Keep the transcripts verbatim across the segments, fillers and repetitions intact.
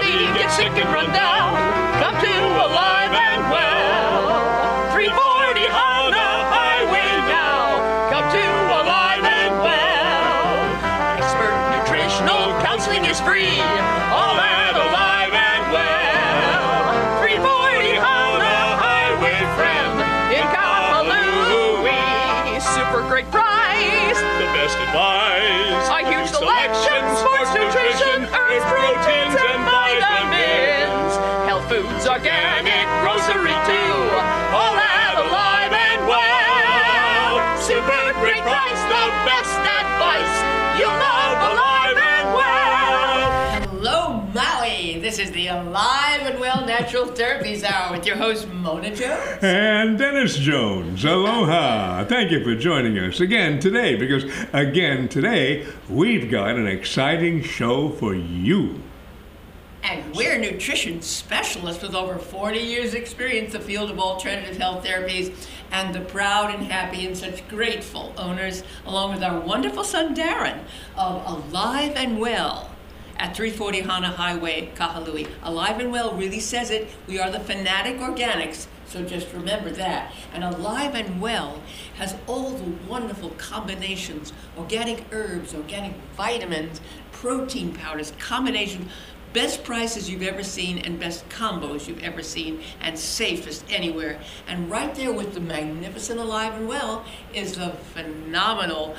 body gets sick and run down, come to Alive and Well. three forty Honda Highway now, come to Alive and Well. Expert nutritional counseling is free, all at Alive and Well. three forty Honda Highway friend in Kahului. Super great price, The best advice. a huge selection, sports nutrition, herbs, proteins, and vitamins. Health foods, organic, grocery too. All at Alive and Well. Super great price, the best advice. You'll love Alive and Well. Hello, Maui. This is the Alive and Well Natural Therapies Hour with your host, Mona Jones. And Dennis Jones. Aloha. Thank you for joining us again today, because again today we've got an exciting show for you. And we're nutrition specialists with over forty years experience in the field of alternative health therapies, and the proud and happy and such grateful owners, along with our wonderful son, Darren, of Alive and Well at three forty Hana Highway, Kahului. Alive and Well really says it. We are the Fanatic Organics, so just remember that. And Alive and Well has all the wonderful combinations, organic herbs, organic vitamins, protein powders, combinations, best prices you've ever seen and best combos you've ever seen, and safest anywhere. And right there with the magnificent Alive and Well is the phenomenal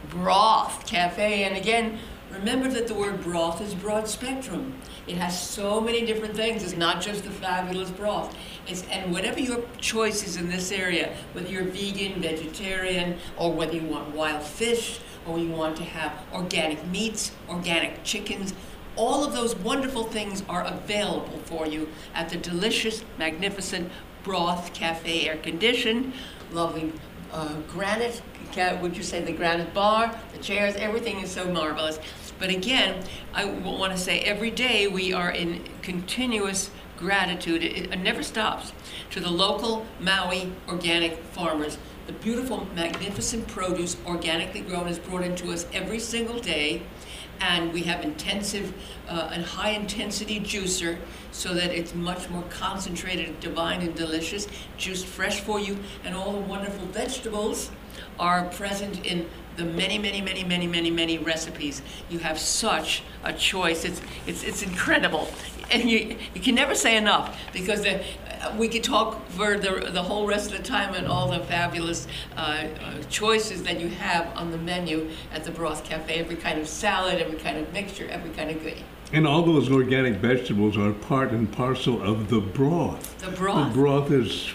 Broth Cafe. And again, remember that the word broth is broad spectrum. It has so many different things. It's not just the fabulous broth. It's, and whatever your choice is in this area, whether you're vegan, vegetarian, or whether you want wild fish, or you want to have organic meats, organic chickens, all of those wonderful things are available for you at the delicious, magnificent Broth Cafe, air conditioned, lovely uh, granite, would you say the granite bar, the chairs, everything is so marvelous. But again, I want to say every day we are in continuous gratitude. It, it never stops to the local Maui organic farmers. The beautiful, magnificent produce organically grown is brought into us every single day. And we have intensive uh, and high intensity juicer so that it's much more concentrated, divine and delicious, juiced fresh for you. And all the wonderful vegetables are present in the many, many, many, many, many, many recipes. You have such a choice. It's it's it's incredible, and you you can never say enough, because the, uh, we could talk for the the whole rest of the time and all the fabulous uh, uh, choices that you have on the menu at the Broth Cafe. Every kind of salad, every kind of mixture, every kind of goodie. And all those organic vegetables are part and parcel of the broth. The broth. The broth is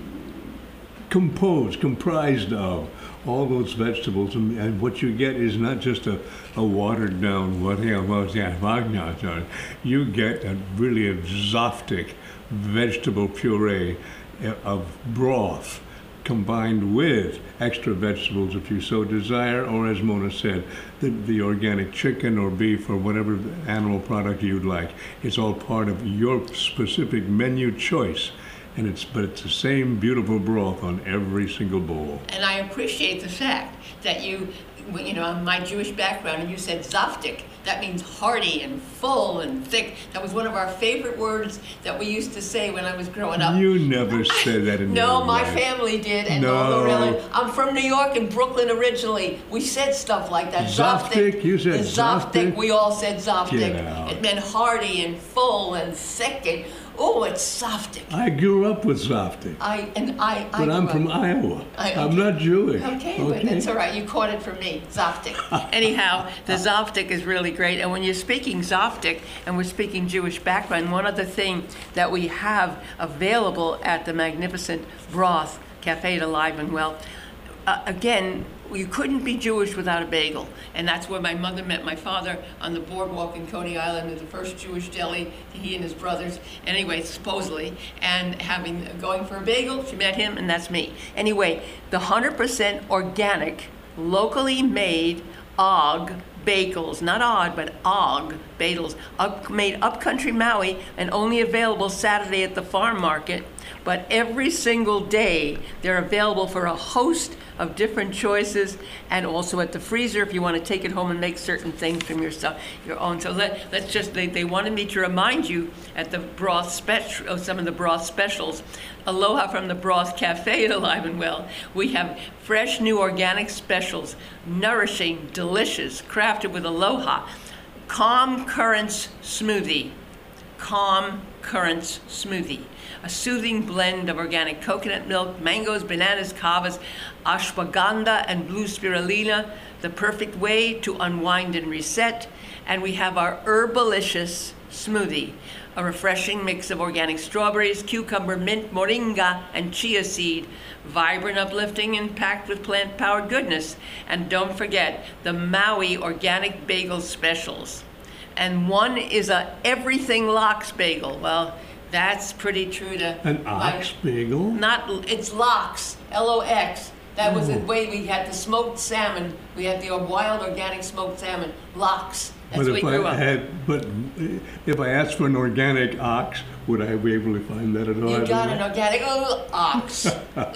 composed, comprised of all those vegetables, and, and what you get is not just a, a watered down, what you get a really exotic vegetable puree of broth combined with extra vegetables if you so desire, or as Mona said, the, the organic chicken or beef or whatever animal product you'd like. It's all part of your specific menu choice. And it's, but it's the same beautiful broth on every single bowl. And I appreciate the fact that you, you know, my Jewish background, and you said zaftig. That means hearty and full and thick. That was one of our favorite words that we used to say when I was growing up. You never said that in No, your my life. family did. And No. although really, I'm from New York and Brooklyn originally. We said stuff like that. Zaftig? You said zaftig. zaftig? We all said zaftig. Get out. It meant hearty and full and thick and, oh, it's zaftig. I grew up with zaftig. I and I. I But I'm grew from up- Iowa. I- I'm okay. not Jewish. Okay, but that's all right. You caught it from me, zaftig. Anyhow, the zaftig is really great. And when you're speaking zaftig and we're speaking Jewish background, one other thing that we have available at the magnificent Broth Cafe at Alive and Well, uh, again, you couldn't be Jewish without a bagel. And that's where my mother met my father on the boardwalk in Coney Island at the first Jewish deli, he and his brothers, anyway, supposedly. And having going for a bagel, she met him, and that's me. Anyway, the one hundred percent organic, locally made Og bagels, not odd, but Og bagels, up, made upcountry Maui and only available Saturday at the farm market. But every single day, they're available for a host of different choices, and also at the freezer if you want to take it home and make certain things from your stuff, your own. So let, let's just, they, they wanted me to remind you at the broth special, oh, some of the broth specials. Aloha from the Broth Cafe at Alive and Well. We have fresh new organic specials, nourishing, delicious, crafted with aloha. Calm Currents Smoothie. Calm Currents Smoothie. A soothing blend of organic coconut milk, mangoes, bananas, kavas, ashwagandha, and blue spirulina, the perfect way to unwind and reset. And we have our Herbalicious Smoothie, a refreshing mix of organic strawberries, cucumber, mint, moringa, and chia seed, vibrant, uplifting, and packed with plant-powered goodness. And don't forget the Maui Organic Bagel Specials. And one is a Everything Lox Bagel. Well, that's pretty true to An like, ox bagel? Not, it's lox, L O X. That was the Oh. way we had the smoked salmon. We had the wild organic smoked salmon, lox. That's But what if we grew I up. had, but if I asked for an organic ox, would I be able to find that at all? You got an organic uh, ox,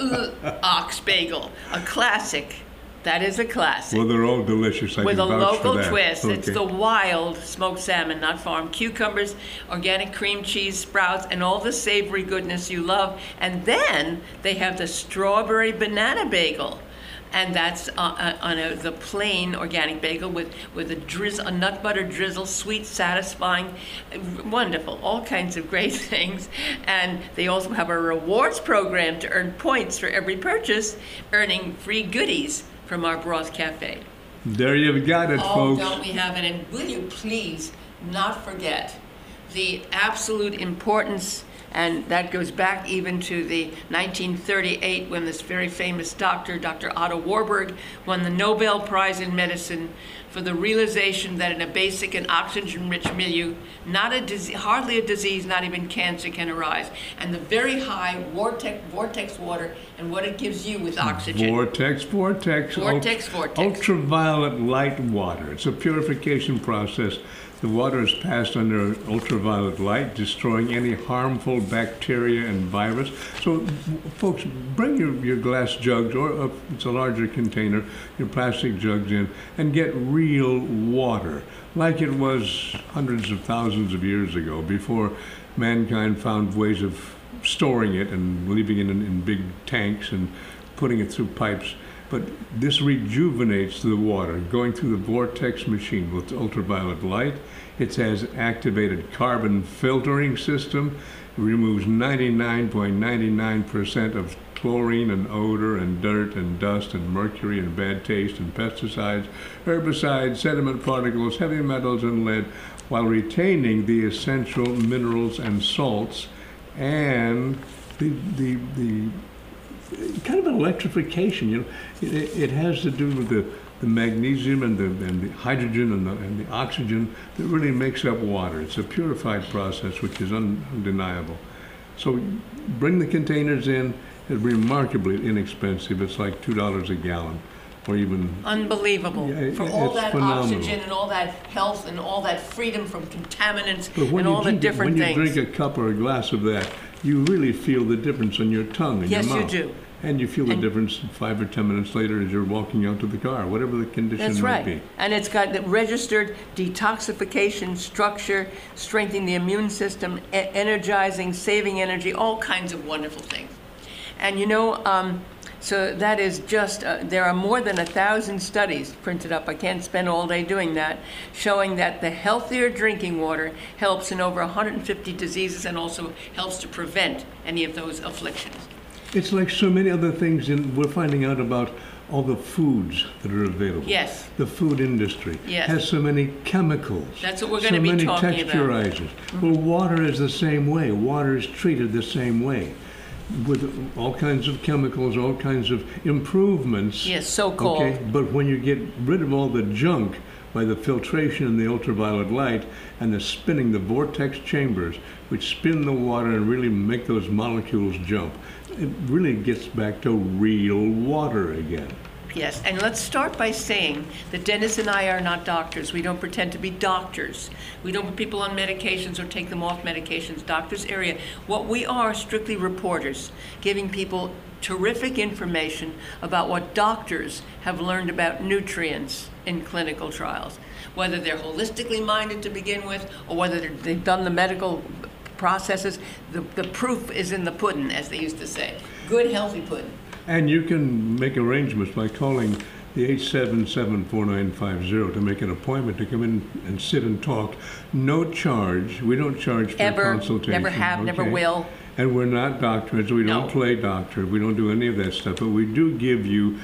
uh, ox bagel, a classic. That is a classic. Well, they're all delicious. I With a can vouch for local that. twist. It's Okay. the wild smoked salmon, not farm cucumbers, organic cream cheese, sprouts, and all the savory goodness you love. And then they have the strawberry banana bagel. And that's uh, uh, on a, the plain organic bagel with, with a, drizzle, a nut butter drizzle, sweet, satisfying, wonderful, all kinds of great things. And they also have a rewards program to earn points for every purchase, earning free goodies from our Broth Cafe. There you've got it, Oh, folks. don't we have it? And will you please not forget the absolute importance, and that goes back even to the nineteen thirty-eight when this very famous doctor, Doctor Otto Warburg, won the Nobel Prize in Medicine for the realization that in a basic and oxygen-rich milieu, not a disease, hardly a disease, not even cancer can arise. And the very high vortex, vortex water and what it gives you with oxygen. Vortex, vortex. Vortex, ult- vortex. Ultraviolet light water. It's a purification process. The water is passed under ultraviolet light, destroying any harmful bacteria and virus. So, folks, bring your, your glass jugs, or if it's a larger container, your plastic jugs in, and get real water, like it was hundreds of thousands of years ago, before mankind found ways of storing it and leaving it in, in big tanks and putting it through pipes. But this rejuvenates the water, going through the vortex machine with ultraviolet light. It has activated carbon filtering system. It removes ninety-nine point nine nine percent of chlorine and odor and dirt and dust and mercury and bad taste and pesticides, herbicides, sediment particles, heavy metals, and lead, while retaining the essential minerals and salts and the the the kind of an electrification, you know. It, it has to do with the, the magnesium and the, and the hydrogen and the, and the oxygen that really makes up water. It's a purified process, which is un, undeniable. So bring the containers in. It's remarkably inexpensive. It's like two dollars a gallon, or even... Unbelievable. Yeah, for all it's that phenomenal. oxygen and all that health and all that freedom from contaminants But when and you all the drink, different when things. you drink a cup or a glass of that, you really feel the difference in your tongue and Yes, your you mouth. do. And you feel the And- difference five or ten minutes later as you're walking out to the car, whatever the condition That's might right. be. And it's got the registered detoxification structure, strengthening the immune system, e- energizing, saving energy, all kinds of wonderful things. And you know, um, so that is just, uh, there are more than a thousand studies printed up, I can't spend all day doing that, showing that the healthier drinking water helps in over one hundred fifty diseases and also helps to prevent any of those afflictions. It's like so many other things, in, we're finding out about all the foods that are available. Yes. The food industry Yes. has so many chemicals. That's what we're gonna be So many talking about. texturizers. Well, water is the same way. Water is treated the same way, with all kinds of chemicals, all kinds of improvements. Yes, so-called. Okay, but when you get rid of all the junk by the filtration and the ultraviolet light and the spinning, the vortex chambers, which spin the water and really make those molecules jump, it really gets back to real water again. Yes, and let's start by saying that Dennis and I are not doctors. We don't pretend to be doctors. We don't put people on medications or take them off medications, doctors area. What we are, strictly reporters, giving people terrific information about what doctors have learned about nutrients in clinical trials, whether they're holistically minded to begin with or whether they've done the medical processes. The, the proof is in the pudding, as they used to say. Good, healthy pudding. And you can make arrangements by calling the eight seven seven, four nine five zero to make an appointment to come in and sit and talk. No charge. We don't charge for Ever, consultation. never have, never okay? will. And we're not doctors. We don't No. play doctor. We don't do any of that stuff. But we do give you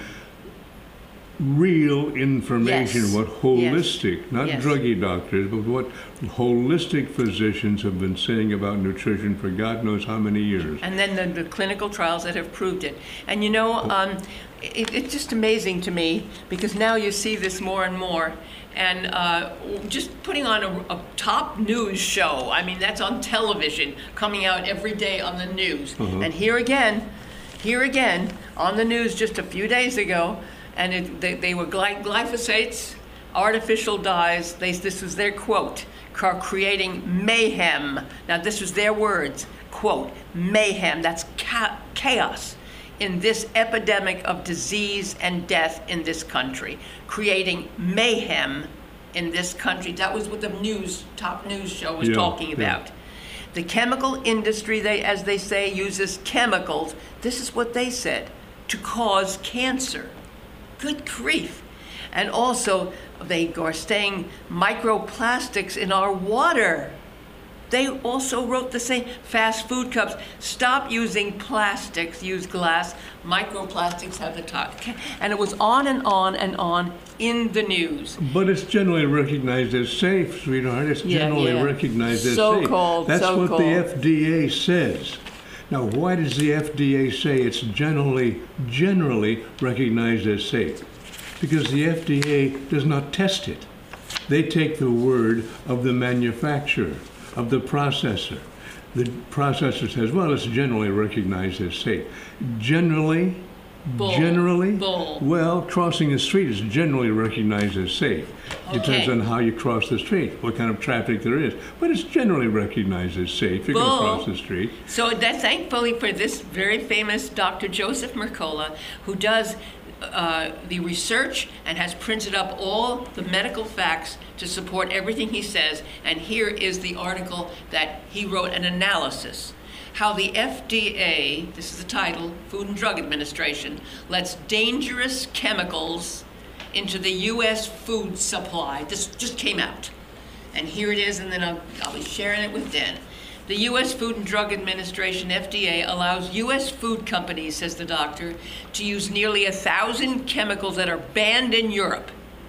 real information, Yes. what holistic, not Yes. druggy doctors, but what holistic physicians have been saying about nutrition for God knows how many years. And then the, the clinical trials that have proved it. And you know, um, it, it's just amazing to me because now you see this more and more. And uh, just putting on a, a top news show, I mean, that's on television, coming out every day on the news. Uh-huh. And here again, here again, on the news just a few days ago, and it, they, they were gly- glyphosates, artificial dyes. They, this was their quote, are creating mayhem. Now, this was their words, quote, mayhem, that's ca- chaos in this epidemic of disease and death in this country, creating mayhem in this country. That was what the news, top news show was Yeah, talking yeah. about. The chemical industry, they, as they say, uses chemicals. This is what they said, to cause cancer. Good grief. And also, they are saying microplastics in our water. They also wrote the same. Fast food cups, stop using plastics, use glass. Microplastics have the top. And it was on and on and on in the news. But it's generally recognized as safe, sweetheart. It's Yeah, generally yeah. recognized as So safe. called, That's so what called. the F D A says. Now, why does the F D A say it's generally, generally recognized as safe? Because the F D A does not test it. They take the word of the manufacturer, of the processor. The processor says, well, it's generally recognized as safe. Generally, Bull. generally, Bull. well, crossing the street is generally recognized as safe. Depends Okay. on how you cross the street, what kind of traffic there is. But it's generally recognized as safe. You're going Bull. to cross the street. So that thankfully for this very famous Doctor Joseph Mercola, who does uh, the research and has printed up all the medical facts to support everything he says. And here is the article that he wrote, an analysis. How the F D A, this is the title, Food and Drug Administration, lets dangerous chemicals into the U S food supply. This just came out. And here it is, and then I'll, I'll be sharing it with Dan. The U S Food and Drug Administration, F D A, allows U S food companies, says the doctor, to use nearly a thousand chemicals that are banned in Europe,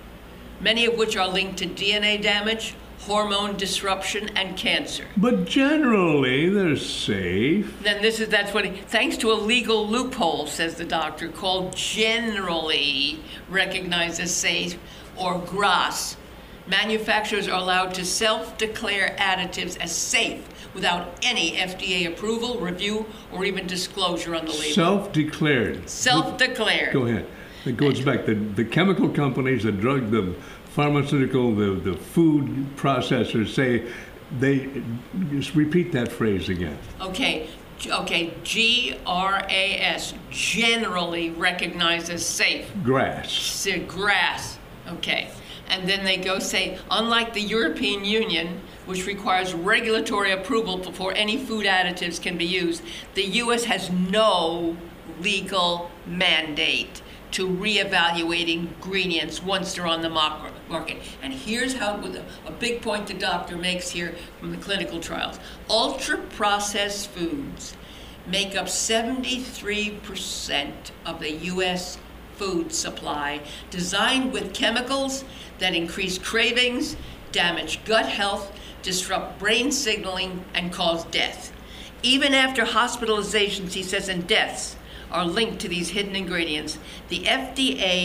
many of which are linked to D N A damage, hormone disruption, and cancer. But generally, they're safe. Then this is, that's what, he, thanks to a legal loophole, says the doctor, called generally recognized as safe, or G R A S, manufacturers are allowed to self-declare additives as safe without any F D A approval, review, or even disclosure on the label. Self-declared. Self-declared. Go ahead. It goes back. The, the chemical companies, the drug, the pharmaceutical, the, the food processors say, they, just repeat that phrase again. Okay, G- okay, G R A S, generally recognized as safe. Grass. Say grass, okay. And then they go say, unlike the European Union, which requires regulatory approval before any food additives can be used, the U S has no legal mandate to reevaluate ingredients once they're on the mar- market. And here's how, with a, a big point the doctor makes here from the clinical trials. Ultra-processed foods make up seventy-three percent of the U S food supply, designed with chemicals that increase cravings, damage gut health, disrupt brain signaling, and cause death. Even after hospitalizations, he says, and deaths are linked to these hidden ingredients, the F D A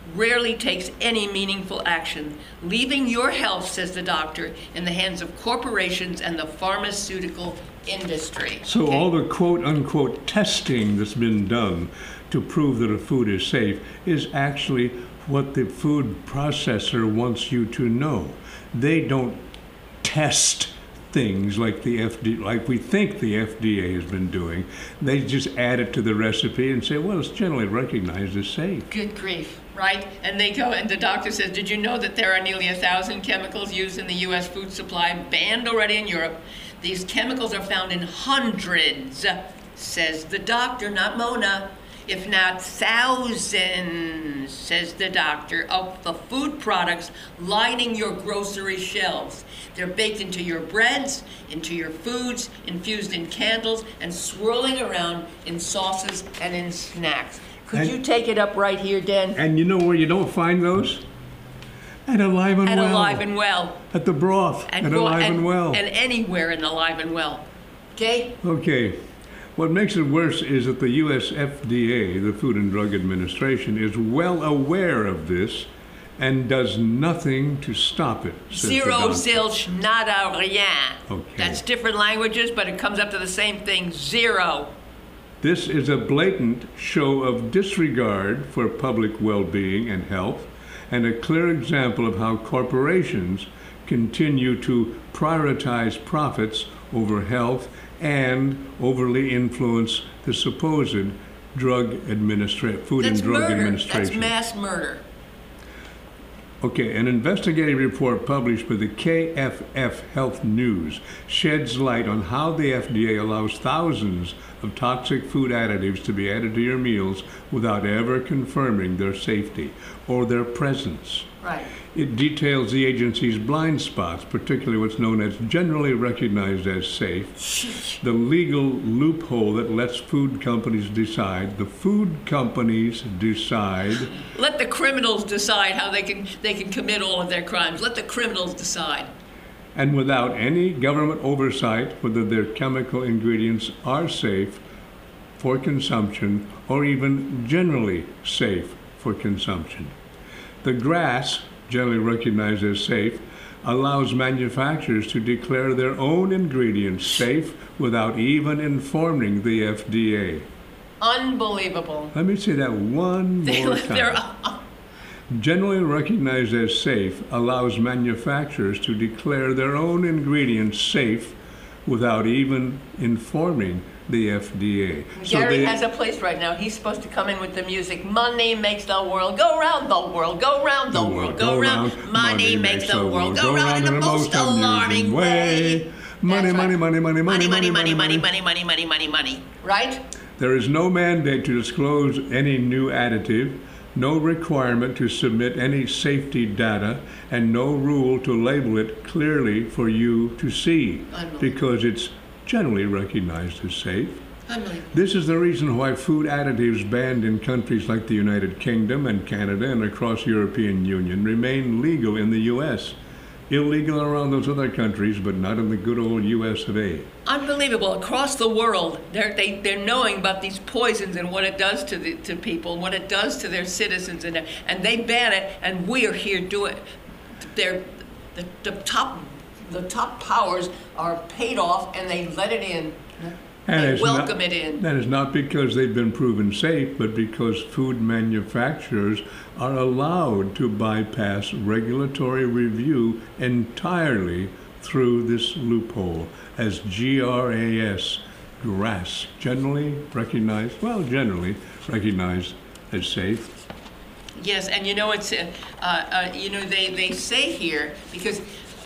rarely takes any meaningful action, leaving your health, says the doctor, in the hands of corporations and the pharmaceutical industry. So Okay? all the quote-unquote testing that's been done to prove that a food is safe is actually what the food processor wants you to know. They don't test things like the F D A, like we think the F D A has been doing. They just add it to the recipe and say, well, it's generally recognized as safe. Good grief, right? And they go, and the doctor says, did you know that there are nearly a thousand chemicals used in the U S food supply, banned already in Europe? These chemicals are found in hundreds, says the doctor, not Mona, if not thousands, says the doctor, of the food products lining your grocery shelves. They're baked into your breads, into your foods, infused in candles, and swirling around in sauces and in snacks. Could And- you take it up right here, Dan? And you know where you don't find those? At Alive and At Well. Alive and Well. At the broth. And at go- Alive and, and, Well. and anywhere in Alive and Well. Okay? Okay. What makes it worse is that the U S F D A, the Food and Drug Administration, is well aware of this and does nothing to stop it. says the Zero, doctor. zilch, nada, rien. Okay. That's different languages, but it comes up to the same thing. Zero. This is a blatant show of disregard for public well-being and health, and a clear example of how corporations continue to prioritize profits over health and overly influence the supposed drug administra- food That's and drug murder. administration. That's mass murder. Okay, an investigative report published by the K F F Health News sheds light on how the F D A allows thousands of toxic food additives to be added to your meals without ever confirming their safety or their presence. Right. It details the agency's blind spots, particularly what's known as generally recognized as safe, the legal loophole that lets food companies decide, the food companies decide, Let the criminals decide how they can they can commit all of their crimes. Let the criminals decide. and without any government oversight whether their chemical ingredients are safe for consumption or even generally safe for consumption. The GRAS, generally recognized as safe, allows manufacturers to declare their own ingredients safe without even informing the F D A. Unbelievable. Let me say that one more They're, time. Generally recognized as safe allows manufacturers to declare their own ingredients safe without even informing the F D A. Gary they- has a place right now. He's supposed to come in with the music. Money makes the world go round, the world go round, the, world go round. Money makes the world go round in the most alarming way. Money, That's money, right. money, money, Money, money, money, money, money, money, money, money, money. Right? There is no mandate to disclose any new additive, no requirement to submit any safety data, and no rule to label it clearly for you to see, Unbelievable. because it's generally recognized as safe. Unbelievable. This is the reason why food additives banned in countries like the United Kingdom and Canada and across the European Union remain legal in the U S. Illegal around those other countries, but not in the good old U S of A. Unbelievable. Across the world, they're, they, they're knowing about these poisons and what it does to, the, to people and what it does to their citizens. And, and they ban it, and we are here doing it. They're, the, the, top, the top powers are paid off, and they let it in. And They it's welcome not- it in. That is not because they've been proven safe, but because food manufacturers are allowed to bypass regulatory review entirely through this loophole, as G R A S, GRAS, generally recognized, well, generally recognized as safe. Yes, and you know, it's, uh, uh, you know, they, they say here, because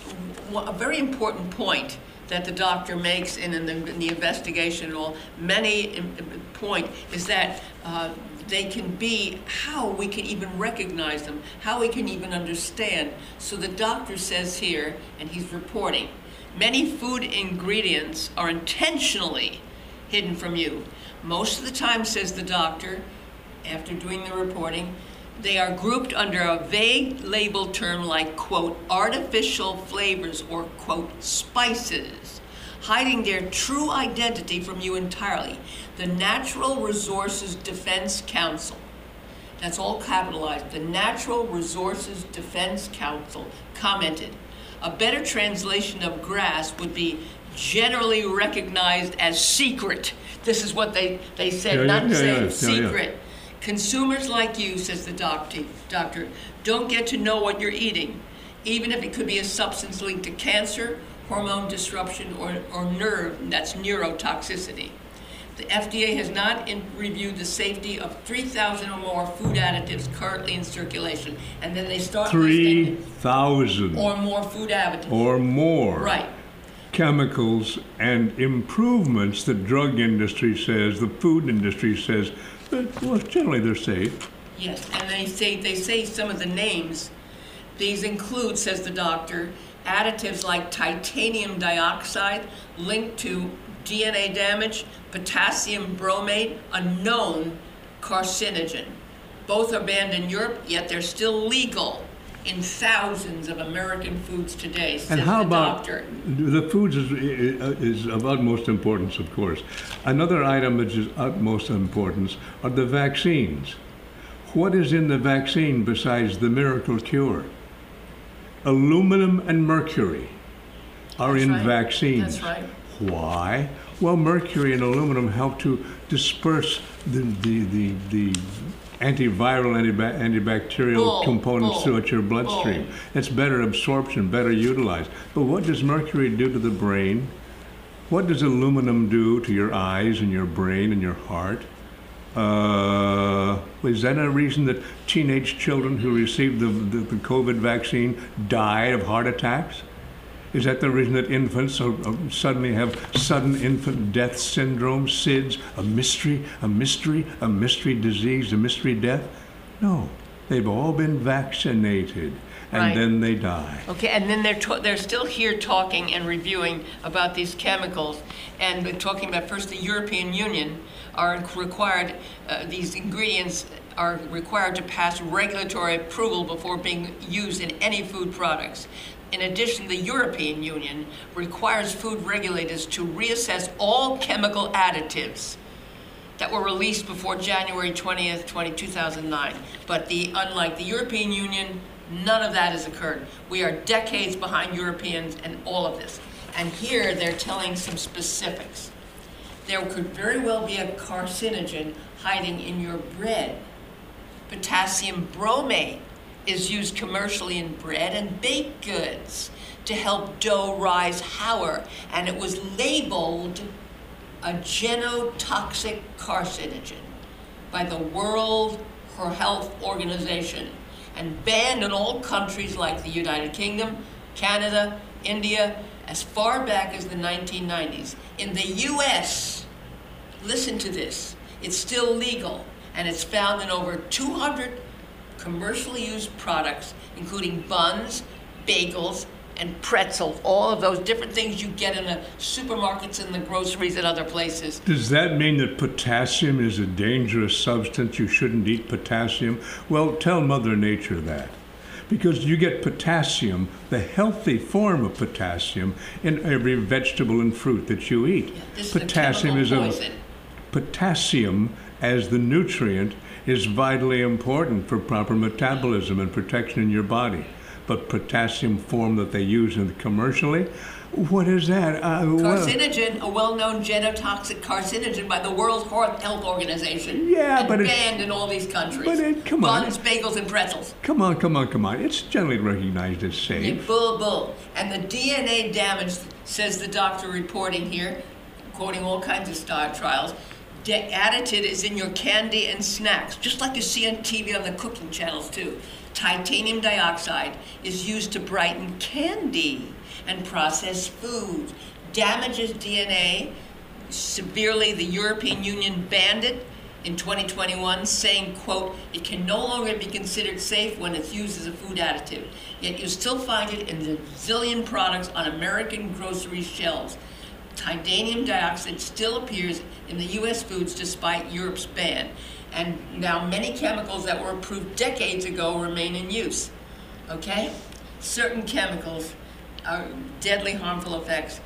a very important point that the doctor makes in, in, the, in the investigation, or many point, is that uh, they can be, how we can even recognize them, how we can even understand. So the doctor says here, and he's reporting, many food ingredients are intentionally hidden from you. Most of the time, says the doctor, after doing the reporting, they are grouped under a vague label term like, quote, artificial flavors or, quote, spices, hiding their true identity from you entirely. The Natural Resources Defense Council that's all capitalized, the Natural Resources Defense Council commented, a better translation of GRAS would be generally recognized as secret. This is what they, they said, Yeah, not yeah, yeah, saying yeah, yeah, yeah. secret. Consumers like you, says the doctor, doctor, don't get to know what you're eating, even if it could be a substance linked to cancer, hormone disruption, or, or nerve, that's neurotoxicity. The F D A has not in, reviewed the safety of three thousand or more food additives currently in circulation. And then they start three listing thousand or more food additives. or more Right. chemicals and improvements the drug industry says, the food industry says, but well, generally they're safe. Yes, and they say, they say some of the names. These include, says the doctor, additives like titanium dioxide linked to D N A damage, potassium bromate, a known carcinogen. Both are banned in Europe, yet they're still legal in thousands of American foods today, says And how the about doctor. the foods is, is of utmost importance, of course. Another item which is utmost importance are the vaccines. What is in the vaccine besides the miracle cure? Aluminum and mercury are That's in right. vaccines. That's right. Why? Well, mercury and aluminum help to disperse the the the, the antiviral, antiba- antibacterial Bull, components bull, throughout your bloodstream. bull. It's better absorption, better utilized. But what does mercury do to the brain? What does aluminum do to your eyes and your brain and your heart? Uh, is that a reason that teenage children who received the, the, the COVID vaccine die of heart attacks? Is that the reason that infants are, are suddenly have sudden infant death syndrome, S I D S, a mystery, a mystery, a mystery disease, a mystery death? No, they've all been vaccinated, and Right. then they die. Okay, and then they're ta- they're still here talking and reviewing about these chemicals, and they're talking about first the European Union are required, uh, these ingredients are required to pass regulatory approval before being used in any food products. In addition, the European Union requires food regulators to reassess all chemical additives that were released before January twentieth, two thousand nine. But the, unlike the European Union, none of that has occurred. We are decades behind Europeans in all of this. And here they're telling some specifics. There could very well be a carcinogen hiding in your bread. Potassium bromate is used commercially in bread and baked goods to help dough rise higher, and it was labeled a genotoxic carcinogen by the World Health Organization and banned in all countries like the United Kingdom, Canada, India, as far back as the nineteen nineties. In the U S, listen to this, it's still legal, and it's found in over two hundred commercially used products, including buns, bagels, and pretzels, all of those different things you get in the supermarkets and the groceries and other places. Does that mean that potassium is a dangerous substance? You shouldn't eat potassium? Well, tell Mother Nature that. Because you get potassium, the healthy form of potassium, in every vegetable and fruit that you eat. Yeah, this Potassium is is a a chemical poison. potassium as the nutrient is vitally important for proper metabolism and protection in your body. But potassium form that they use in commercially, what is that? Uh, what- Carcinogen, a well-known genotoxic carcinogen by the World Health Organization. Yeah, and but it's- banned in all these countries. but it- come on. Buns, bagels, and pretzels. Come on, come on, come on. It's generally recognized as Yeah, safe. bull, bull. And the D N A damage, says the doctor reporting here, quoting all kinds of star trials, de- additive is in your candy and snacks, just like you see on T V on the cooking channels too. Titanium dioxide is used to brighten candy and processed foods, damages D N A severely. The European Union banned it in twenty twenty-one, saying, quote, it can no longer be considered safe when it's used as a food additive. Yet you still find it in the zillion products on American grocery shelves. Titanium dioxide still appears in the U S foods despite Europe's ban. And now many chemicals that were approved decades ago remain in use, okay? Certain chemicals are deadly harmful effects.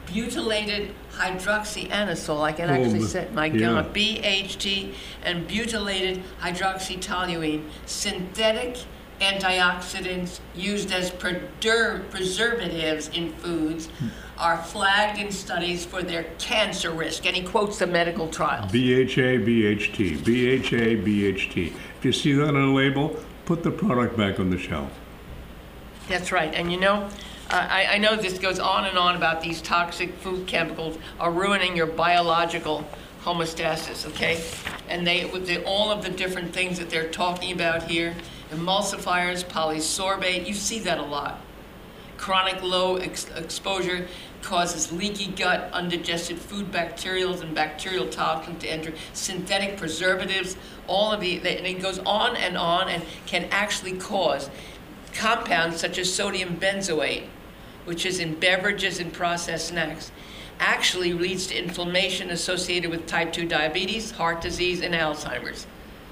butylated hydroxyanisole. I can Oh, actually the- say, my yeah. God, B H T and butylated hydroxytoluene, synthetic antioxidants used as preser- preservatives in foods, are flagged in studies for their cancer risk. And he quotes the medical trials. B H A, B H T, B H A, B H T. If you see that on a label, put the product back on the shelf. That's right. And you know, uh, I, I know this goes on and on about these toxic food chemicals are ruining your biological homeostasis, okay? And they, with the, all of the different things that they're talking about here, emulsifiers, polysorbate, you see that a lot. Chronic low ex exposure causes leaky gut, undigested food bacterials and bacterial toxins to enter, synthetic preservatives, all of the, and it goes on and on, and can actually cause compounds such as sodium benzoate, which is in beverages and processed snacks, actually leads to inflammation associated with type two diabetes, heart disease, and Alzheimer's.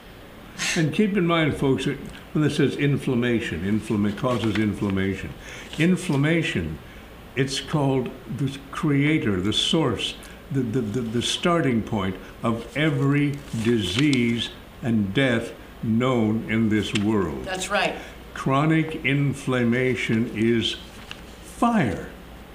And keep in mind, folks, that when it says inflammation, inflama- causes inflammation. Inflammation, it's called the creator, the source, the, the, the, the starting point of every disease and death known in this world. That's right. Chronic inflammation is fire.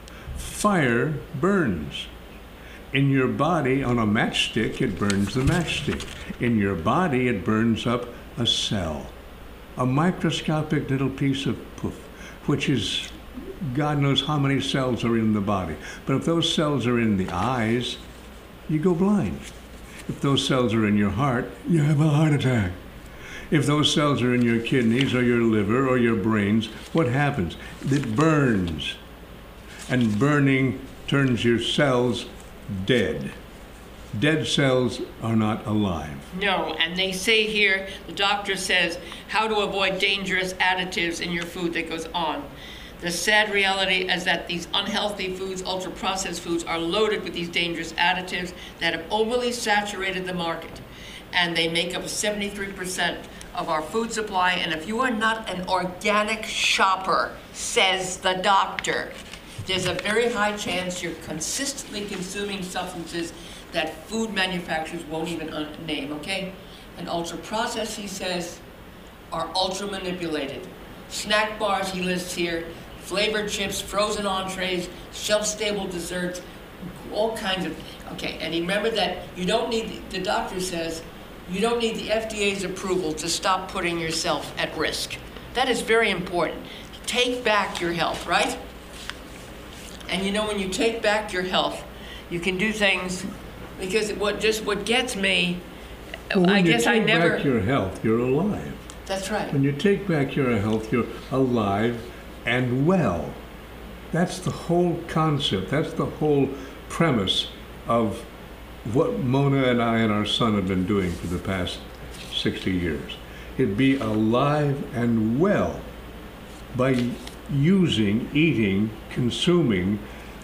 Fire burns. In your body, on a matchstick, it burns the matchstick. In your body, it burns up a cell. A microscopic little piece of poof, which is, God knows how many cells are in the body. But if those cells are in the eyes, you go blind. If those cells are in your heart, you have a heart attack. If those cells are in your kidneys or your liver or your brains, what happens? It burns. And burning turns your cells dead. Dead cells are not alive. No, and they say here, the doctor says, how to avoid dangerous additives in your food that goes on. The sad reality is that these unhealthy foods, ultra-processed foods, are loaded with these dangerous additives that have overly saturated the market. And they make up seventy-three percent of our food supply. And if you are not an organic shopper, says the doctor, there's a very high chance you're consistently consuming substances that food manufacturers won't even name, okay? And ultra-processed, he says, are ultra-manipulated. Snack bars, he lists here, flavored chips, frozen entrees, shelf-stable desserts, all kinds of, okay, and remember that you don't need, the doctor says, you don't need the F D A's approval to stop putting yourself at risk. That is very important. Take back your health, right? And you know, when you take back your health, you can do things, because what just what gets me, Well, when I you guess I take never. back your health, you're alive. That's right. When you take back your health, you're alive and well. That's the whole concept. That's the whole premise of what Mona and I and our son have been doing for the past sixty years. It'd be alive and well by using, eating, consuming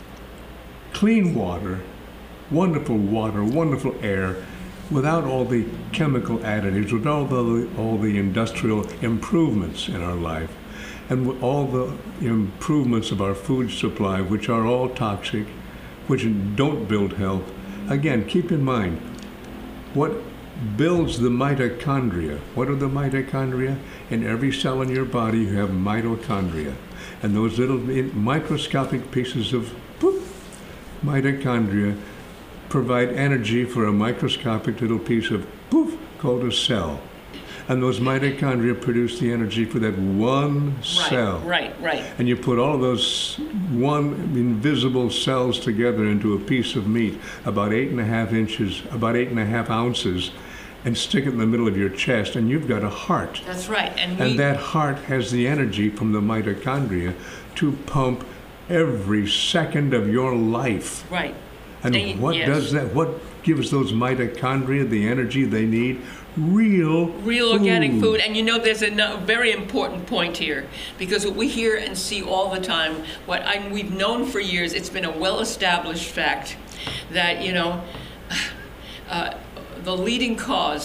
clean water, wonderful water, wonderful air, without all the chemical additives, without all the, all the industrial improvements in our life, and with all the improvements of our food supply, which are all toxic, which don't build health. Again, keep in mind, what builds the mitochondria? What are the mitochondria? In every cell in your body, you have mitochondria. And those little microscopic pieces of boop, mitochondria provide energy for a microscopic little piece of poof called a cell. And those mitochondria produce the energy for that one cell. Right, right, right. And you put all of those one invisible cells together into a piece of meat, about eight and a half inches, about eight and a half ounces, and stick it in the middle of your chest, and you've got a heart. That's right. And, we, And that heart has the energy from the mitochondria to pump every second of your life. right. And And- what yes. does that, what gives those mitochondria the energy they need? Real Real organic food. And you know, there's a no- very important point here, because what we hear and see all the time, what I, we've known for years, it's been a well-established fact that, you know, uh, the leading cause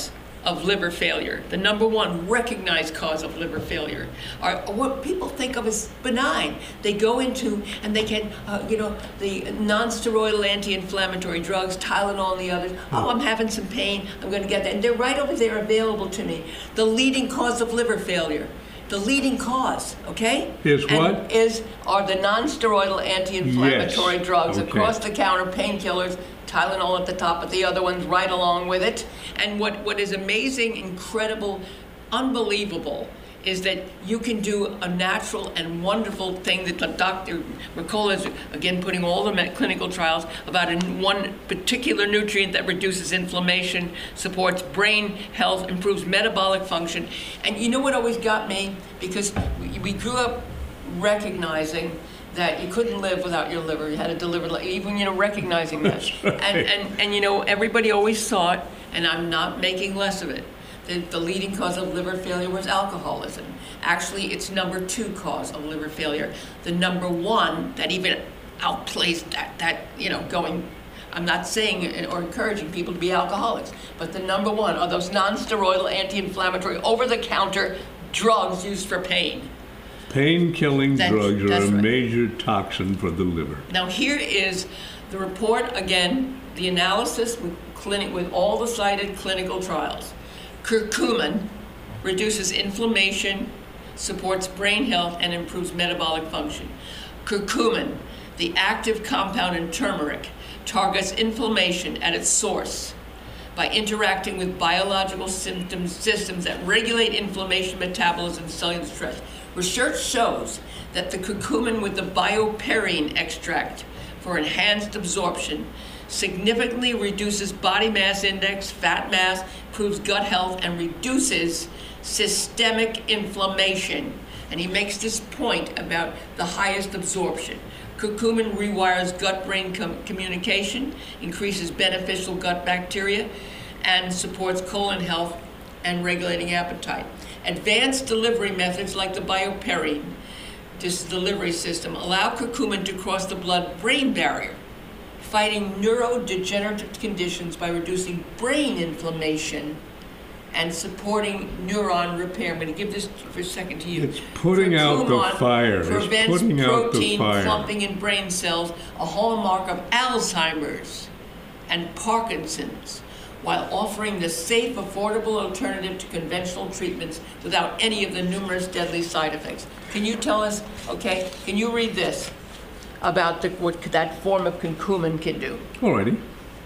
of liver failure, the number one recognized cause of liver failure, are what people think of as benign. They go into and they get, uh, you know, the non-steroidal anti-inflammatory drugs, Tylenol and the others. Oh, I'm having some pain, I'm going to get that. And they're right over there available to me. The leading cause of liver failure. The leading cause, okay? Is and what? Is, are the non-steroidal anti-inflammatory Yes. drugs, Okay. across-the-counter painkillers, Tylenol at the top, but the other ones right along with it. And what, what is amazing, incredible, unbelievable is that you can do a natural and wonderful thing that Doctor Mercola is, again, putting all the clinical trials about a, one particular nutrient that reduces inflammation, supports brain health, improves metabolic function. And you know what always got me? Because we, we grew up recognizing that you couldn't live without your liver. You had to deliver, even, you know, recognizing that. Right. And, and, and, you know, everybody always thought, and I'm not making less of it, that the leading cause of liver failure was alcoholism. Actually, it's number two cause of liver failure. The number one that even outplays that, that, you know, going, I'm not saying or encouraging people to be alcoholics, but the number one are those non-steroidal anti-inflammatory over-the-counter drugs used for pain. Pain-killing That's- drugs are that's a right. major toxin for the liver. Now here is the report, again, the analysis with, clinic, with all the cited clinical trials. Curcumin reduces inflammation, supports brain health, and improves metabolic function. Curcumin, the active compound in turmeric, targets inflammation at its source by interacting with biological symptoms, systems that regulate inflammation, metabolism, cellular stress. Research shows that the curcumin with the bioperine extract for enhanced absorption significantly reduces body mass index, fat mass, improves gut health, and reduces systemic inflammation. And he makes this point about the highest absorption. Curcumin rewires gut-brain com- communication, increases beneficial gut bacteria, and supports colon health and regulating appetite. Advanced delivery methods like the bioperine, this delivery system, allow curcumin to cross the blood-brain barrier, fighting neurodegenerative conditions by reducing brain inflammation and supporting neuron repair. I'm going to give this for a second to you. It's putting out the Curcumin fire. It's prevents putting out the protein fire. clumping in brain cells, a hallmark of Alzheimer's and Parkinson's, while offering the safe, affordable alternative to conventional treatments without any of the numerous deadly side effects. Can you tell us, okay, can you read this about the, what that form of curcumin can do? Alrighty.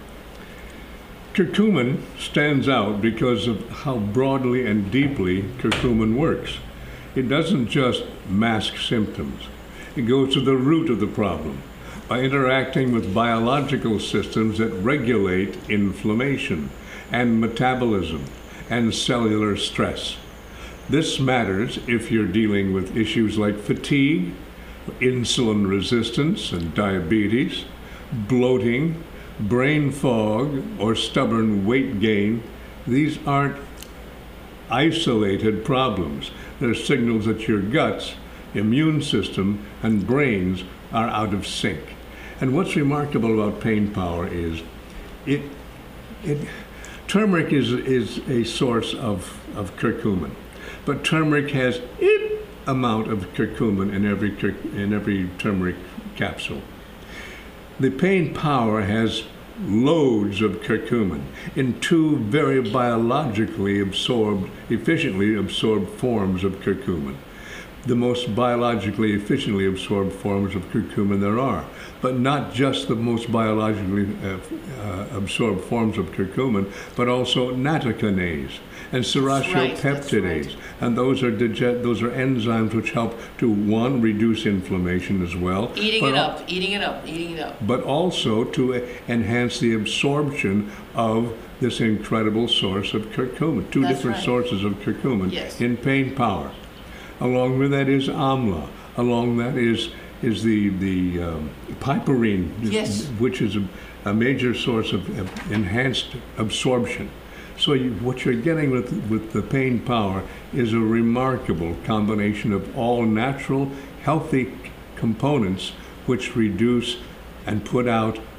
Curcumin stands out because of how broadly and deeply curcumin works. It doesn't just mask symptoms. It goes to the root of the problem by interacting with biological systems that regulate inflammation and metabolism and cellular stress. This matters if you're dealing with issues like fatigue, insulin resistance and diabetes, bloating, brain fog, or stubborn weight gain. These aren't isolated problems. They're signals that your guts, immune system, and brains are out of sync. And what's remarkable about Pain Power is it, it turmeric is, is a source of, of curcumin, but turmeric has it amount of curcumin in every, cur, in every turmeric capsule. The Pain Power has loads of curcumin in two very biologically absorbed, efficiently absorbed forms of curcumin. The most biologically efficiently absorbed forms of curcumin there are, but not just the most biologically uh, uh, absorbed forms of curcumin, but also nattokinase and serratiopeptidase, right, right. and those are dige- those are enzymes which help to, one, reduce inflammation as well, Eating but it al- up, eating it up, eating it up. but also to uh, enhance the absorption of this incredible source of curcumin. Two That's different right. sources of curcumin Yes. in Pain Power. Along with that is amla. Along that is is the the um, piperine, Yes. which is a, a major source of, of enhanced absorption. So you, what you're getting with with the Pain Power is a remarkable combination of all natural, healthy components which reduce and put out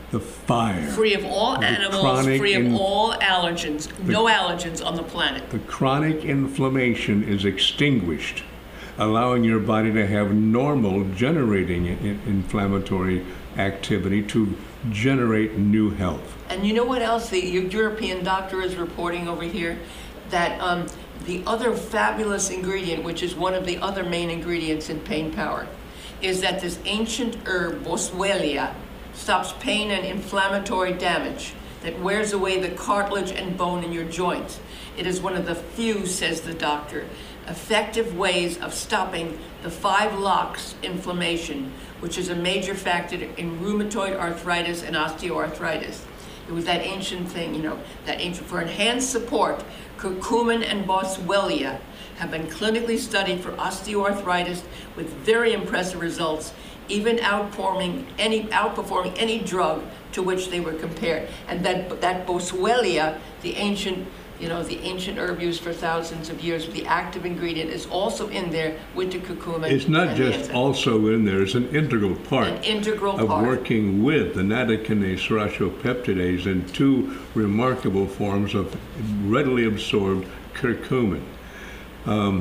the fire. Free of all The animals, chronic free of in- all allergens. No allergens on the planet. The chronic inflammation is extinguished, allowing your body to have normal generating in- inflammatory activity to generate new health. And you know what else the European doctor is reporting over here? That um, the other fabulous ingredient, which is one of the other main ingredients in pain power, is that this ancient herb, Boswellia, stops pain and inflammatory damage that wears away the cartilage and bone in your joints. It is one of the few, says the doctor, effective ways of stopping the five locks inflammation, which is a major factor in rheumatoid arthritis and osteoarthritis. It was that ancient thing, you know, that ancient, for enhanced support, curcumin and boswellia have been clinically studied for osteoarthritis with very impressive results, even outperforming any, outperforming any drug to which they were compared. And that, that boswellia, the ancient, you know, the ancient herb used for thousands of years, the active ingredient is also in there with the curcumin. It's not and the just enzyme. also in there, it's an integral part An integral of part. working with the nattokinase serratiopeptidase and two remarkable forms of readily absorbed curcumin. Um,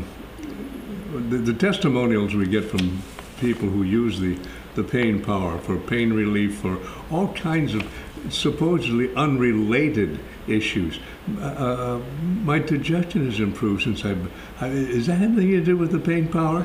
the, the testimonials we get from people who use the, the pain power for pain relief, for all kinds of supposedly unrelated issues. Uh, my digestion has improved since I've, I, is that anything to do with the pain power?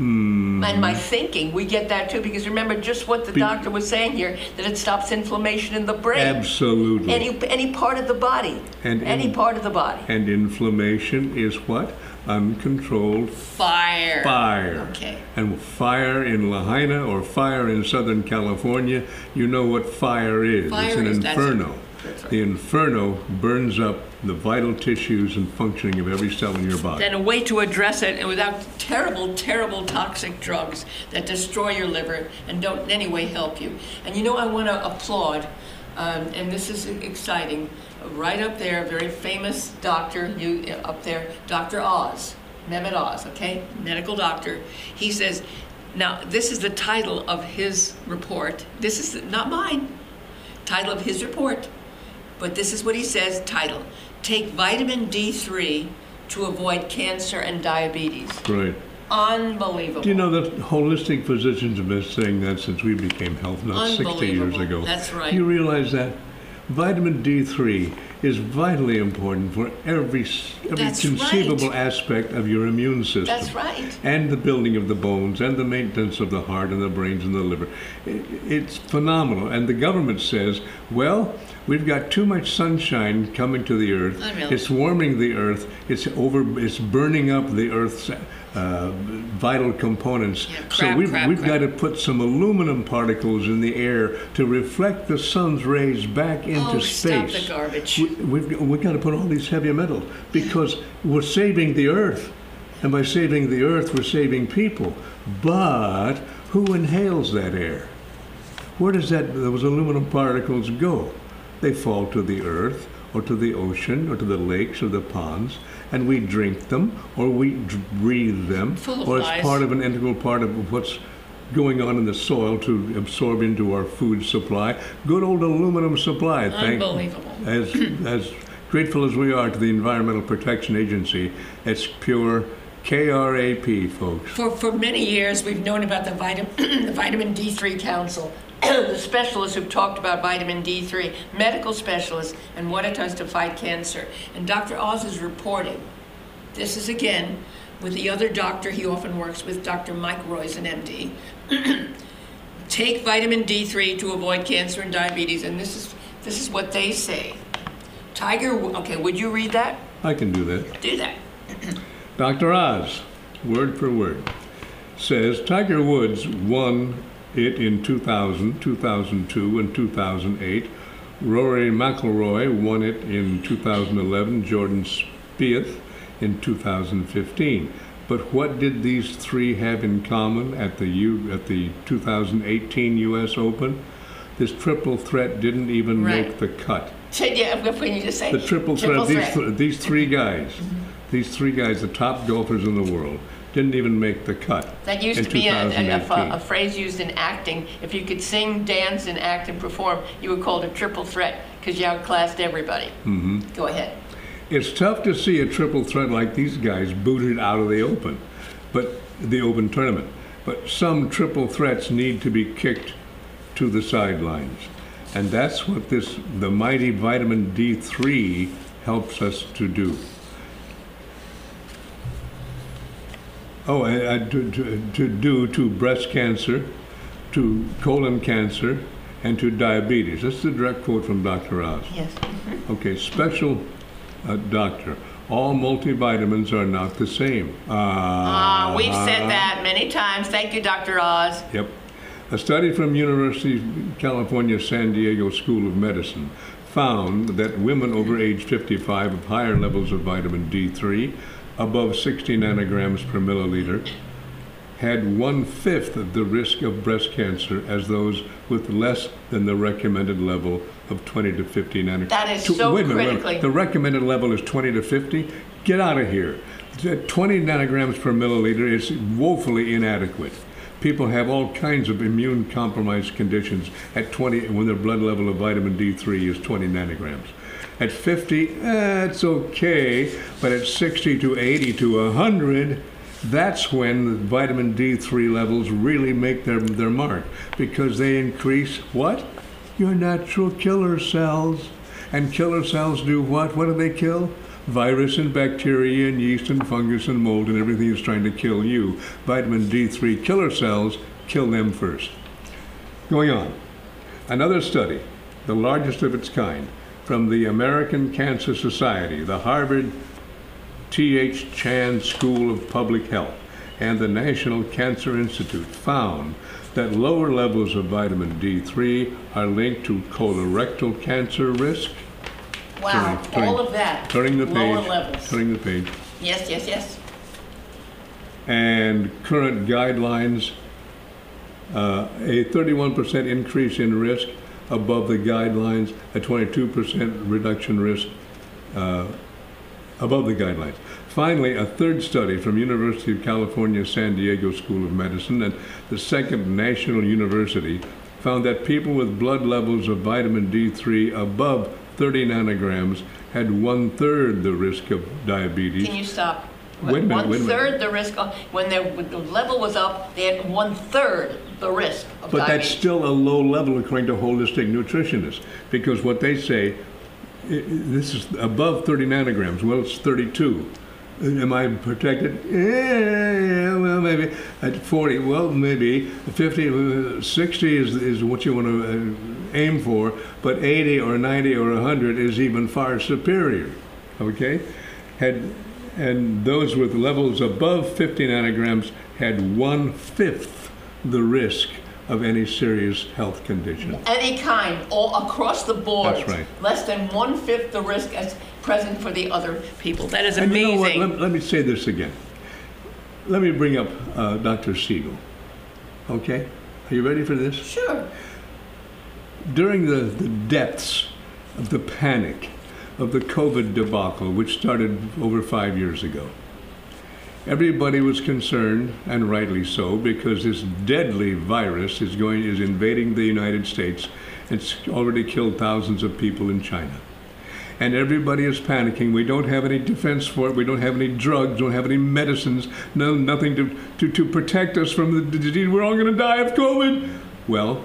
Mm. And my thinking, we get that too, because remember just what the Be- doctor was saying here, that it stops inflammation in the brain. Absolutely. Any, any part of the body. And any in- part of the body. And inflammation is what? Uncontrolled Fire. fire. Okay. And fire in Lahaina or fire in Southern California, you know what fire is. Fire it's an is- that's- inferno. that's right. The inferno burns up the vital tissues and functioning of every cell in your body. Then a way to address it, and without terrible, terrible toxic drugs that destroy your liver and don't in any way help you. And you know, I want to applaud, um, and this is exciting, right up there, a very famous doctor you up there, Doctor Oz, Mehmet Oz, okay, medical doctor. He says, now this is the title of his report. This is not mine. Title of his report. But this is what he says, title, take vitamin D three to avoid cancer and diabetes. Right. Unbelievable. Do you know that holistic physicians have been saying that since we became health nuts sixty years Unbelievable. ago? That's right. Do you realize that? Vitamin D three is vitally important for every, s- every That's conceivable right. aspect of your immune system. That's right. And the building of the bones and the maintenance of the heart and the brains and the liver. I- It's phenomenal. And the government says, well, we've got too much sunshine coming to the earth. Unreal. It's warming the earth. It's over. It's burning up the earth's uh, vital components. Yeah, so crap, we've, crap, we've crap. got to put some aluminum particles in the air to reflect the sun's rays back into Oh, stop space. the garbage. We, we've, we've got to put all these heavy metals because we're saving the earth. And by saving the earth, we're saving people. But who inhales that air? Where does that those aluminum particles go? They fall to the earth or to the ocean or to the lakes or the ponds, and we drink them or we d- breathe them, Full of or lies. it's part of an integral part of what's going on in the soil to absorb into our food supply. Good old aluminum supply. Thank, Unbelievable. as as grateful as we are to the Environmental Protection Agency, it's pure K R A P, folks. For, for many years, we've known about the vitamin, the vitamin D three Council, the specialists who've talked about vitamin D three, medical specialists, and what it does to fight cancer. And Doctor Oz is reporting, this is again with the other doctor he often works with, Doctor Mike Roizen, M D. Take vitamin D three to avoid cancer and diabetes. And this is this is what they say. Tiger, okay, would you read that? I can do that. Do that. Doctor Oz, word for word, says Tiger Woods won it in two thousand, two thousand two, and two thousand eight. Rory McIlroy won it in two thousand eleven, Jordan Spieth in two thousand fifteen. But what did these three have in common at the U, at the two thousand eighteen U S Open? This triple threat didn't even Right. make the cut. Say, yeah, I'm going to just say The triple, triple threat, threat. These, th- these three guys, these three guys, the top golfers in the world, didn't even make the cut. That used in to be a, a, a, twenty eighteen. a phrase used in acting. If you could sing, dance, and act and perform, you were called a triple threat because you outclassed everybody. Mm-hmm. Go ahead. It's tough to see a triple threat like these guys booted out of the open, but the open tournament. But some triple threats need to be kicked to the sidelines. And that's what this, the mighty vitamin D three helps us to do. Oh, uh, to, to, to do to breast cancer, to colon cancer, and to diabetes. That's the direct quote from Doctor Oz. Yes. Okay, special uh, doctor. All multivitamins are not the same. Ah, Uh, we've said that many times. Thank you, Doctor Oz. Yep. A study from University of California, San Diego School of Medicine found that women over age fifty-five with higher levels of vitamin D three, above sixty nanograms per milliliter, had one-fifth of the risk of breast cancer as those with less than the recommended level of twenty to fifty nanograms. That is To- so wait a minute, wait a critically. minute. The recommended level is twenty to fifty? Get out of here. twenty nanograms per milliliter is woefully inadequate. People have all kinds of immune compromised conditions at twenty when their blood level of vitamin D three is twenty nanograms. At fifty, eh, it's okay, but at sixty to eighty to one hundred, that's when the vitamin D three levels really make their, their mark, because they increase what? Your natural killer cells. And killer cells do what? What do they kill? Virus and bacteria and yeast and fungus and mold and everything that's trying to kill you. Vitamin D three killer cells kill them first. Going on. Another study, the largest of its kind, from the American Cancer Society, the Harvard T H Chan School of Public Health, and the National Cancer Institute found that lower levels of vitamin D three are linked to colorectal cancer risk. Wow, Turning- all of that. Turning the Lower page. levels. Turning the page. Yes, yes, yes. And current guidelines, uh, a thirty-one percent increase in risk above the guidelines, a twenty-two percent reduction risk uh, above the guidelines. Finally, a third study from University of California, San Diego School of Medicine, and the second national university found that people with blood levels of vitamin D three above thirty nanograms had one-third the risk of diabetes. Can you stop? Wait a minute, wait a minute. One-third the risk, of, when their- when the level was up, they had one-third the risk of But diabetes. that's still a low level according to holistic nutritionists, because what they say, i- i- this is above thirty nanograms. Well, it's thirty-two. Uh, Am I protected? Yeah, well, maybe. At forty, well, maybe. fifty, uh, sixty is, is what you want to uh, aim for, but eighty or ninety or one hundred is even far superior, okay? Had, and those with levels above fifty nanograms had one-fifth the risk of any serious health condition. Any kind, all across the board. That's right. Less than one-fifth the risk as present for the other people. That is And you know amazing. what? Let, let me say this again. Let me bring up uh, Doctor Siegel. Okay? Are you ready for this? Sure. During the, the depths of the panic of the COVID debacle, which started over five years ago, everybody was concerned, and rightly so, because this deadly virus is going is invading the United States. It's already killed thousands of people in China. And everybody is panicking. We don't have any defense for it. We don't have any drugs. Don't have any medicines. No, nothing to, to, to protect us from the disease. We're all going to die of COVID. Well,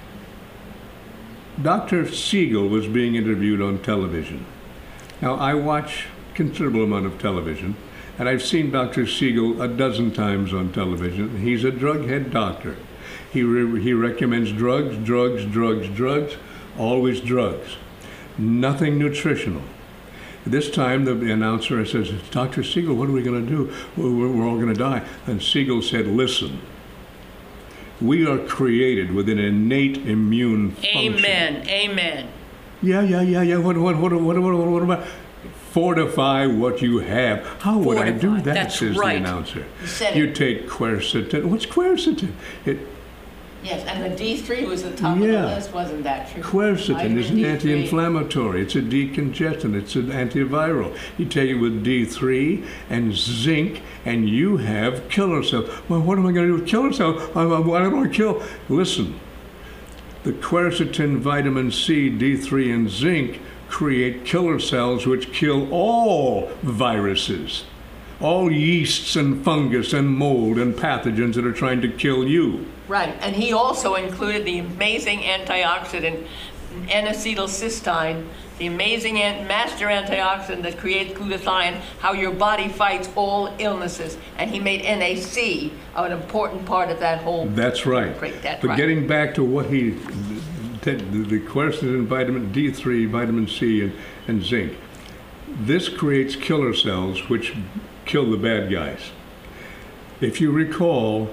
Doctor Siegel was being interviewed on television. Now, I watch a considerable amount of television, and I've seen Doctor Siegel a dozen times on television. He's a drug head doctor. He, re- he recommends drugs, drugs, drugs, drugs, always drugs. Nothing nutritional. This time the announcer says, Doctor Siegel, what are we going to do? We're, we're all going to die. And Siegel said, listen, we are created with an innate immune function. Amen. Amen. Yeah, yeah, yeah, yeah. What, what, what, what, what, what about? Fortify what you have. How would I do Fortify. that, That's says right. the announcer. You said You it. take quercetin. What's quercetin? It, Yes, and the D three was the top of Yeah. the list, wasn't that true? Quercetin is an Vitamin D three. anti-inflammatory. It's a decongestant. It's an antiviral. You take it with D three and zinc, and you have killer cells. Well, what am I going to do with killer cells? I, I, I don't want to kill. Listen, the quercetin, vitamin C, D three, and zinc create killer cells which kill all viruses, all yeasts and fungus and mold and pathogens that are trying to kill you. Right, and he also included the amazing antioxidant N-acetylcysteine, the amazing an- master antioxidant that creates glutathione, how your body fights all illnesses. And he made N A C an important part of that whole. That's right. Great, that's but right. getting back to what he, the, the quercetin, vitamin D three, vitamin C, and, and zinc, this creates killer cells which kill the bad guys. If you recall,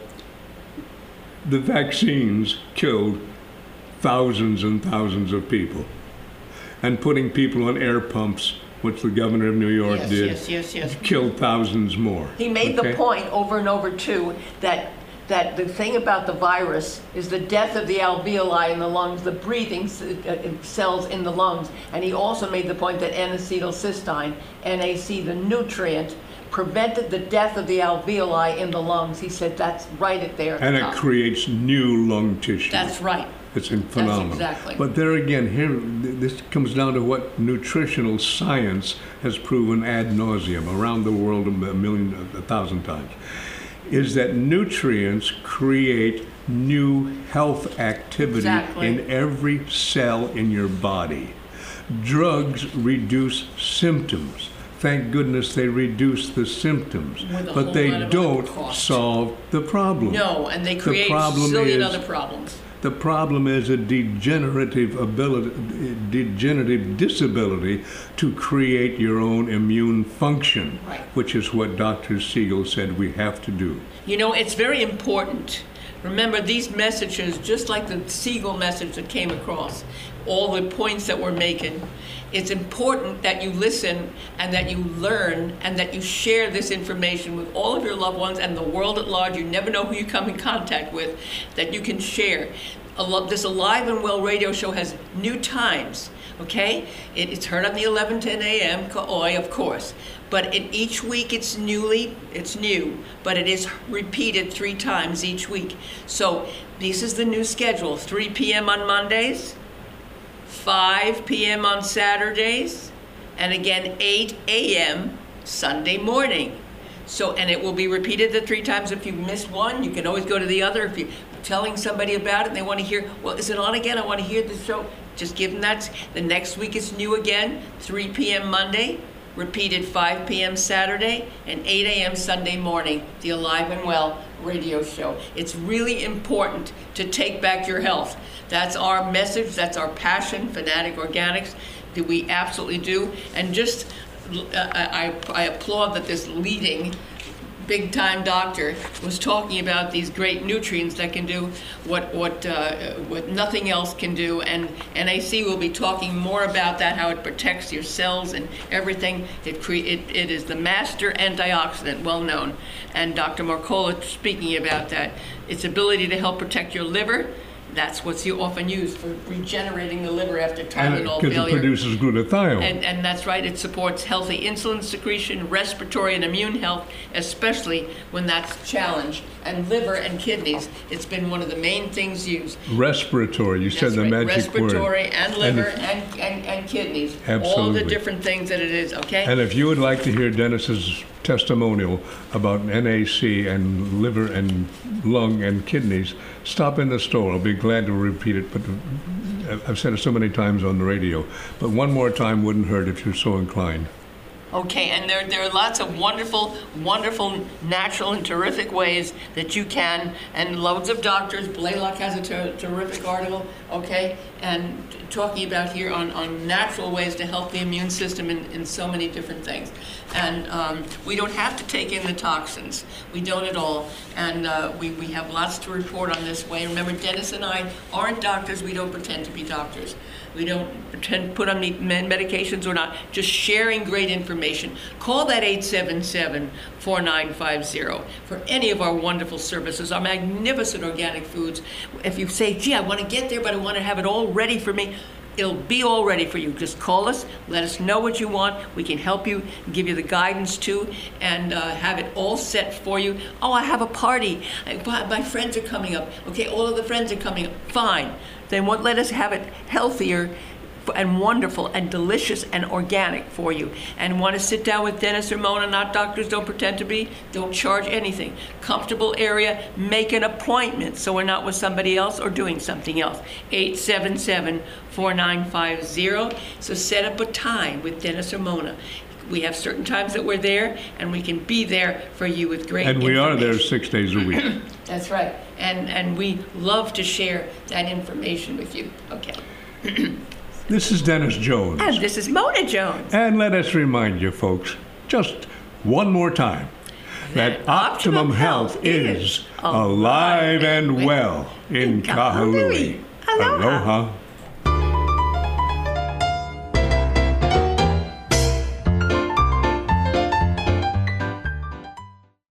the vaccines killed thousands and thousands of people. And putting people on air pumps, which the governor of New York Yes, did, yes, yes, yes. killed thousands more. He made Okay? the point over and over too that that the thing about the virus is the death of the alveoli in the lungs, the breathing s- uh, cells in the lungs. And he also made the point that N-acetylcysteine, N A C, the nutrient, prevented the death of the alveoli in the lungs. He said that's right at there. at And the it top. creates new lung tissue. That's right. It's phenomenal. exactly. But there again, here th- this comes down to what nutritional science has proven ad nauseum around the world a million, a thousand times, is that nutrients create new health activity Exactly. in every cell in your body. Drugs reduce symptoms. Thank goodness they reduce the symptoms, With a but whole they lot of don't other costs. solve the problem. No, and they create a problem zillion is- other problems. The problem is a degenerative ability, degenerative disability to create your own immune function, Right. which is what Doctor Siegel said we have to do. You know, it's very important. Remember, these messages, just like the Siegel message that came across, all the points that we're making, it's important that you listen and that you learn and that you share this information with all of your loved ones and the world at large. You never know who you come in contact with, that you can share. A lo- This Alive and Well radio show has new times, okay? It, it's heard on the eleven ten a m, Ka'oi, of course. But in each week it's newly, it's new, but it is repeated three times each week. So this is the new schedule, three p m on Mondays, five p m on Saturdays, and again eight a m Sunday morning. So, and it will be repeated the three times. If you missed one, you can always go to the other. If you're telling somebody about it and they want to hear, well, is it on again? I want to hear the show. Just give them that. The next week it's new again, three p m Monday, repeated five p m Saturday, and eight a m Sunday morning, the Alive and Well radio show. It's really important to take back your health. That's our message, that's our passion, Fanatic Organics, that we absolutely do. And just, uh, I, I applaud that this leading big-time doctor was talking about these great nutrients that can do what what uh, what nothing else can do, and N A C will be talking more about that, how it protects your cells and everything. It cre- it, it is the master antioxidant, well known, and Doctor Marcola speaking about that. Its ability to help protect your liver. That's what's you often used for regenerating the liver after terminal Because it failure. produces glutathione. And, and that's right, it supports healthy insulin secretion, respiratory and immune health, especially when that's challenged. And liver and kidneys, it's been one of the main things used. Respiratory, you said That's the right, magic word. respiratory and liver if- and, and, and kidneys. All Absolutely. the different things that it is, okay? And if you would like to hear Dennis's testimonial about N A C and liver and lung and kidneys, stop in the store. I'll be glad to repeat it, but I've said it so many times on the radio. But one more time wouldn't hurt if you're so inclined. Okay, and there, there are lots of wonderful, wonderful, natural and terrific ways that you can, and loads of doctors. Blaylock has a ter- terrific article, okay, and t- talking about here on, on natural ways to help the immune system in, in so many different things. And um, we don't have to take in the toxins. We don't at all. And uh, we, we have lots to report on this way. Remember, Dennis and I aren't doctors. We don't pretend to be doctors. We don't pretend put on me- med- medications or not. Just sharing great information. Call that eight seven seven, four nine five zero for any of our wonderful services, our magnificent organic foods. If you say, gee, I want to get there, but I want to have it all ready for me, it'll be all ready for you. Just call us, let us know what you want. We can help you, give you the guidance too, and uh, have it all set for you. Oh, I have a party. I- My friends are coming up. Okay, all of the friends are coming up. Fine. Then what? Let us have it healthier and wonderful and delicious and organic for you. And want to sit down with Dennis or Mona, not doctors, don't pretend to be, don't charge anything. Comfortable area, make an appointment so we're not with somebody else or doing something else. eight seven seven, four nine five zero. So set up a time with Dennis or Mona. We have certain times that we're there, and we can be there for you with great And we are there information. six days a week. That's right. And, and we love to share that information with you. Okay. This is Dennis Jones. And this is Mona Jones. And let us remind you, folks, just one more time, that Optimum Health is alive and well in Kahului. Aloha. Aloha.